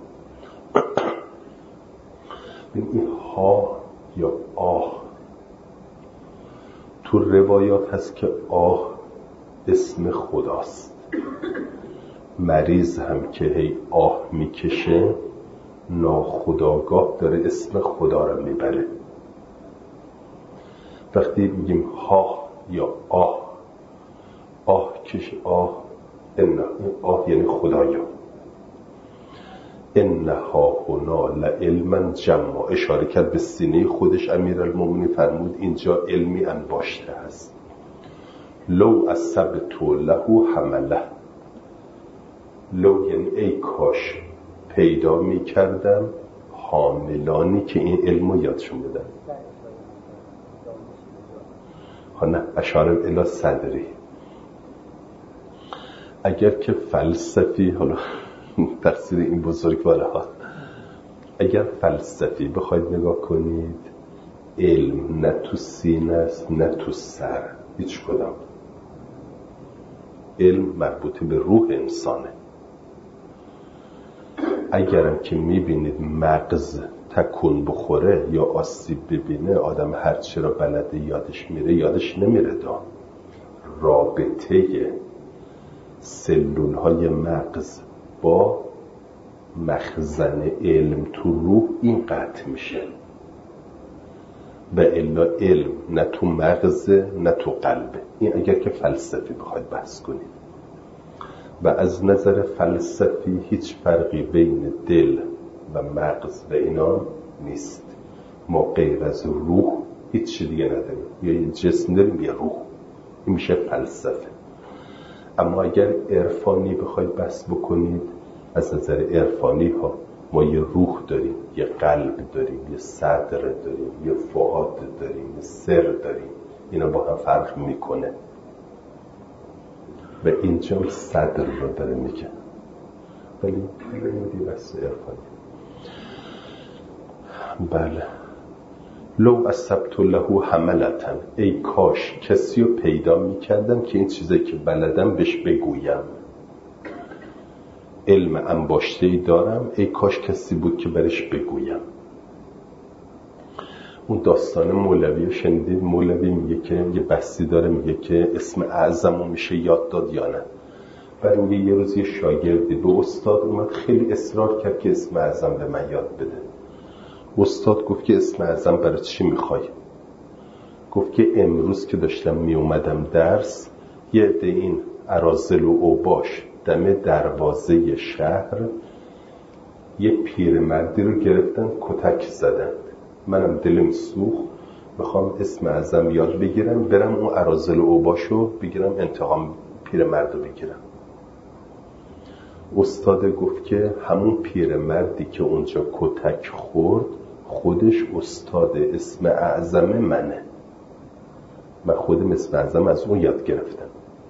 این ها یا آه تو روایات هست که آه اسم خداست. مریض هم که هی آه میکشه ناخودآگاه داره اسم خدا رو میبره. وقتی میگیم ها یا آه، آه کش آه، این آه یعنی خدایا. انها هنا لعلما جما، اشاره کرد به سینه خودش. امیرالمومنین فرمود اینجا علمی انباشته هست. لو اصبت له حمله، لو یعنی ای کاش پیدا می کردم حاملانی که این علمو یادشون بدن. ها نه، اشاره الی صدری. اگر که فلسفی، حالا تفسیر این بزرگواره ها، اگر فلسفی بخواید نگاه کنید، علم نه تو سینه است نه تو سر، هیچ کدام. علم مربوط به روح انسانه. اگرم که میبینید مغز تکون بخوره یا آسیب ببینه، آدم هرچی را بلده یادش میره، یادش نمیره. دا رابطه سلول های مغز با مخزن علم تو روح این قطع میشه. به الا علم نه تو مغز نه تو قلبه. این اگر که فلسفی بخواید بحث کنید. و از نظر فلسفی هیچ فرقی بین دل و مغز و اینا نیست. ما غیر از روح هیچ دیگه نداریم، یا یه جسم داریم یا روح. این میشه فلسفه. اما اگر عرفانی بخواید بحث بکنید، از نظر عرفانی ها ما یه روح داریم، یه قلب داریم، یه صدر داریم، یه فؤاد داریم، یه سر داریم. اینا با هم فرق میکنه و اینجا صدر رو داره میگه. ولی این بحث عرفانی. بله. لو اصبت له حملتن، ای کاش کسی رو پیدا میکردم که این چیزایی که بلدم بهش بگویم. علم انباشته‌ای دارم، ای کاش کسی بود که برش بگویم. اون داستان مولوی رو شنیدید؟ مولوی میگه که یه بحثی داره، میگه که اسم اعظم رو میشه یاد داد یا نه. برای میگه یه روز یه شاگردی به استاد اومد، خیلی اصرار کرد که اسم اعظم به من یاد بده. استاد گفت که اسم اعظم برای چی میخوای؟ گفت که امروز که داشتم میومدم درس، یه عده این اراذل و اوباش دم دروازه شهر یه پیرمردی رو گرفتن کتک زدن. منم دلم سوخت، میخوام اسم اعظم یاد بگیرم، برم اون اراذل و اوباشو بگیرم، انتقام پیرمرد رو بگیرم. استاد گفت که همون پیرمردی که اونجا کتک خورد خودش استاد اسم اعظم منه. من خودم اسم اعظم از اون یاد گرفتم.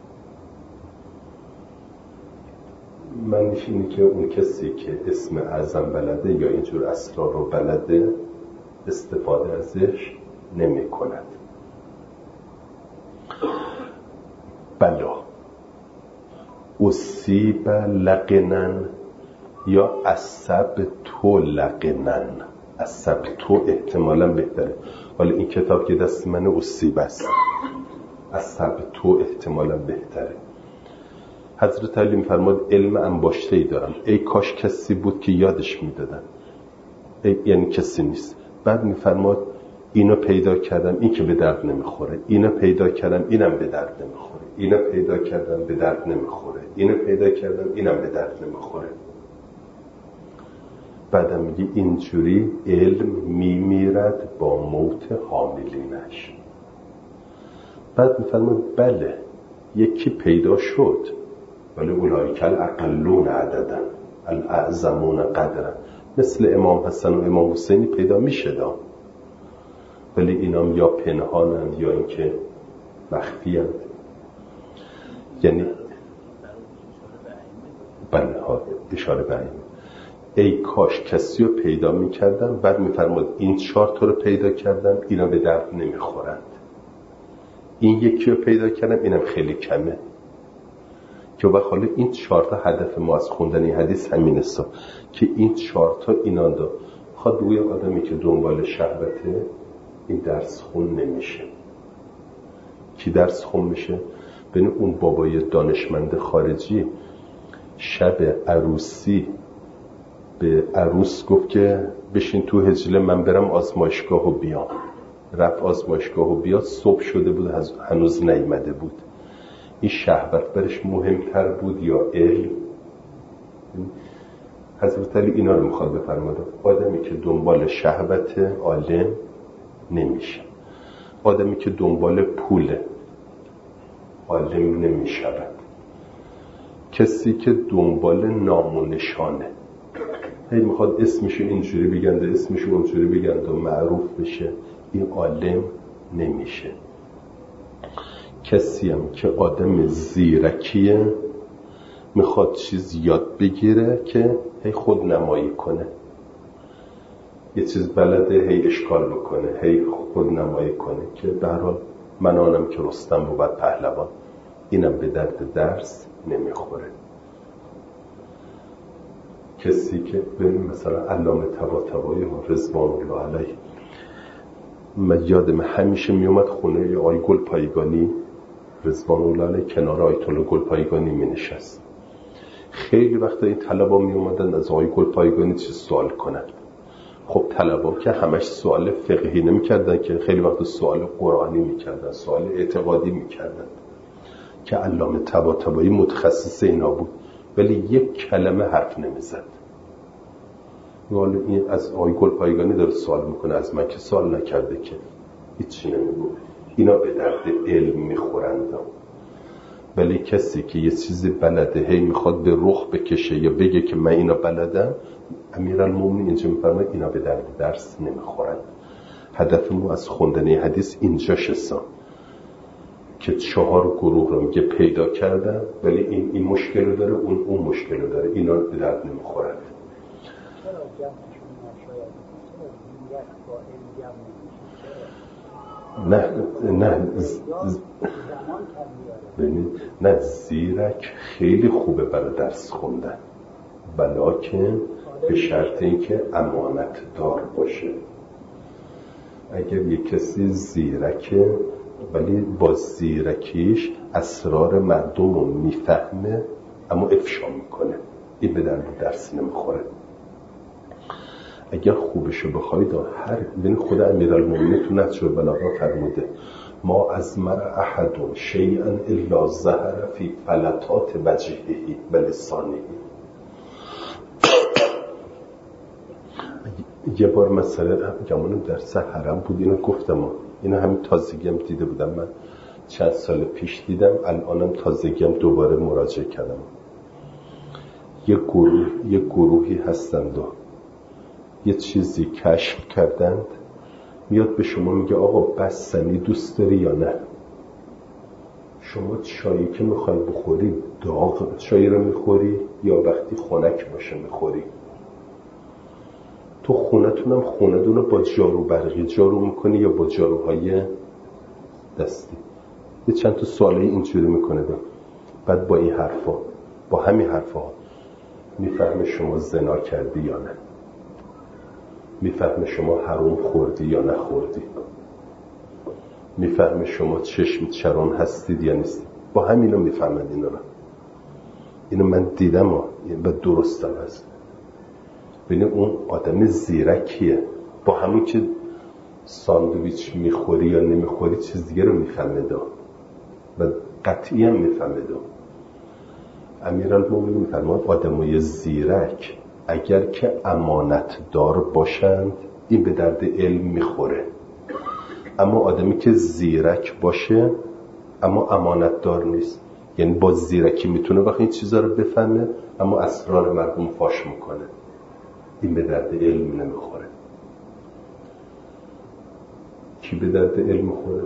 معنیش اینه که اون کسی که اسم اعظم بلده یا اینجور اسرار رو بلده استفاده ازش نمی کند. بلا اصیب لقنن یا اصب تو لقنن. اصب تو احتمالا بهتره، ولی این کتاب که دست من اصیب است. از طبع تو احتمالاً بهتره. حضرت علی می‌فرماد علم انباشته‌ای دارم، ای کاش کسی بود که یادش میدادن. یعنی کسی نیست. بعد می‌فرماد اینو پیدا کردم، این که به درد نمیخوره، اینو پیدا کردم، اینم به درد نمیخوره، اینو پیدا کردم به درد نمیخوره، اینو پیدا کردم، اینم به درد نمیخوره. بعدم میگه اینجوری علم میمیرد با موت حاملینش. بعد میفرماد بله یکی پیدا شد، ولی اولئک الاقلون عددا الاعظمون قدرا، مثل امام حسن و امام حسینی پیدا میشه دا، ولی اینام یا پنهانند یا اینکه مخفیند. یعنی بله ها اشاره به این، ای کاش کسی رو پیدا میکردم. بعد میفرماد این چهار تا رو پیدا کردم، اینا به درد نمیخورند. این یکی رو پیدا کردم، اینم خیلی کمه. که حالا این چهار تا هدف ما از خوندن این حدیث همین است که این چهار تا اینا دا خواهد روی آدمی که دنبال شهوته این درس خون نمیشه. کی درس خون میشه؟ ببین اون بابای دانشمند خارجی شب عروسی به عروس گفت که بشین تو حجله من برم آزمایشگاه و بیام. رفت آزمایشگاه و بیاد، صبح شده بود هنوز نیامده بود. این شهوت برش مهمتر بود یا علم؟ حضرت علی اینا رو میخواد بفرماده. آدمی که دنبال شهوت عالم نمیشه، آدمی که دنبال پول عالم نمیشود، کسی که دنبال نام و نشانه هی میخواد اسمشو اینجوری بگند اسمشو اونجوری بگند و معروف بشه، این عالم نمیشه. کسی هم که آدم زیرکیه میخواد چیز یاد بگیره که هی خود نمایی کنه، یه چیز بلده هی اشکال بکنه، هی خود نمایی کنه که به هر حال من آنم که رستم بود پهلوان. اینم به درد درس نمیخوره. کسی که ببین مثلا علامه طباطبایی رضوان الله علیه، من یادم همیشه میومد خونه آقای گلپایگانی رضوان الله علیه کنار آیت الله گلپایگانی می نشست. خیلی وقتا این طلبا می اومدن از آقای گلپایگانی چه سوال کنن. خب طلبا که همش سوال فقهی نمی کردن که خیلی وقتا سوال قرآنی می کردن، سوال اعتقادی می کردن که علامه طباطبایی متخصص اینا بود، ولی یک کلمه حرف نمی زد. این از آقای گلپایگانی داره سوال میکنه، از من که سوال نکرده که هیچی نمیگو. اینا به درد علم میخورند. ولی کسی که یه چیزی بلده هی میخواد به رخ بکشه یا بگه که من اینا بلدم، امیرالمومنین اینجا میفرماید اینا به درد درس نمیخورند. هدف ما از خوندن حدیث اینجا شسان که چهار گروه رو میگه پیدا کردن، ولی این این مشکل رو داره، اون اون مشکل رو داره، اینا به درد نمیخورند. نه نه ببینید نه زیرک خیلی خوبه برای درس خوندن، بلکه به شرط اینکه امانت دار باشه. اگر یک کسی زیرکه ولی با زیرکیش اسرار مردم رو میفهمه اما افشا میکنه، این به درد درس نمیخوره. اگر خوبشو بخواید هر ببین خود امیرالمومنین تو نهج البلاغه فرموده ما از مر احد شیئا الا ظهر فی فلتات وجهه و لسانه. یه بار مثلا گمانم درس حرم بود، اینو گفتم، اینو همین تازگی هم دیده بودم، من چند سال پیش دیدم، الانم تازگی هم دوباره مراجعه کردم. یه گروه یه گروهی هستند و یه چیزی کشف کردند، میاد به شما میگه آقا بستنی دوست داری یا نه؟ شما چایی که میخوای بخوری داغ چایی رو میخوری یا وقتی خنک باشه میخوری؟ تو خونتونم خوندون رو با جارو برقی جارو میکنی یا با جاروهای دستی؟ یه چند تا سوالی اینجوری میکنه دا. بعد با این حرفا با همین حرفا میفهمه شما زنا کردی یا نه، میفهمه شما حرام خوردی یا نخوردی. میفهمه شما چشم چران هستید یا نیستید. با همینو میفهمد اینا رو. اینو من دیدم و درستم هست. ببین اون آدم زیرکیه، با همون که ساندویچ میخوری یا نمیخوری چیز دیگه رو میفهمه دا و قطعی هم میفهمه دا. امیرالمومنین میفرماد آدمای زیرک اگر که امانت دار باشند این به درد علم میخوره، اما آدمی که زیرک باشه اما امانت دار نیست، یعنی با زیرکی میتونه وقتی این چیزا رو بفهمه اما اسرار مردم فاش میکنه، این به درد علم نمیخوره. کی به درد علم میخوره؟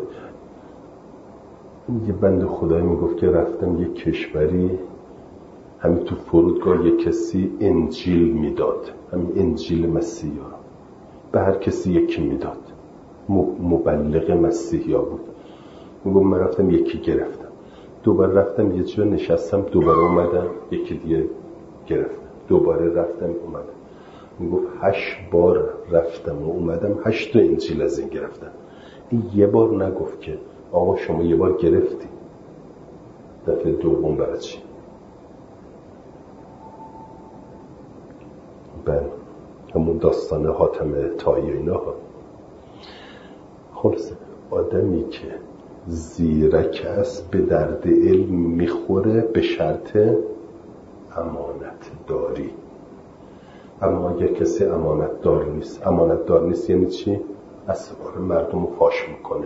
یه بنده خدایی میگفت که رفتم یه کشوری، همین تو فرودگاه یه کسی انجیل میداد، همین انجیل مسیحی ها به هر کسی یکی میداد، مبلغ مسیحی ها بود. میگم من رفتم یکی گرفتم، دوباره رفتم یه جا نشستم، دوباره اومدم یکی دیگه گرفتم، دوباره رفتم اومدم. میگفت هشت بار رفتم و اومدم هشت تا انجیل از این گرفتم. این یه بار نگفت که آقا شما یه بار گرفتی، دفعه دوم برای چی؟ بله همون داستان حاتم طایی اینا ها. خلاصه آدمی که زیرک است به درد علم میخوره به شرط امانت داری. اما اگر کسی امانت دار نیست، امانت دار نیست یعنی چی؟ اسرار مردم رو فاش میکنه.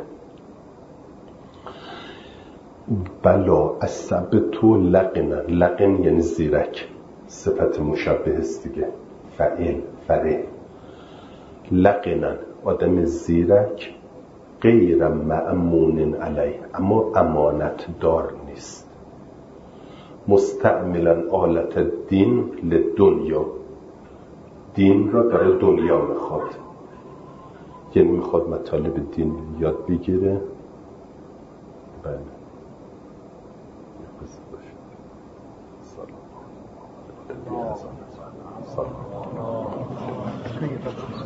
بلا اثبتو لقنا، لقن یعنی زیرک، صفت مشبه است دیگه، فعل فره. لقنا آدم زیرک غیر مأمون علیه، اما امانت دار نیست. مستعملا آلت دین لدنیا، دین را برای دنیا میخواد، یعنی میخواد مطالب دین یاد بگیره. بله سلام سلام